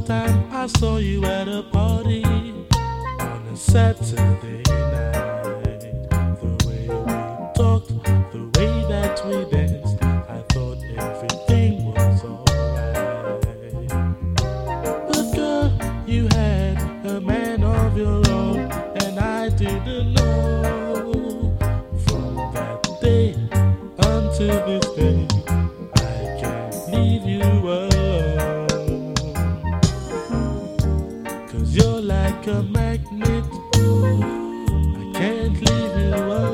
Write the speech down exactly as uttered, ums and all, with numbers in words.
first time I saw you at a party on a Saturday night. The way we talked, the way that we danced, I thought everything was alright. But girl, you had a man of your own, and I didn't know. From that day until this day, I can't leave you alone. 'Cause you're like a magnet, I can't leave you alone.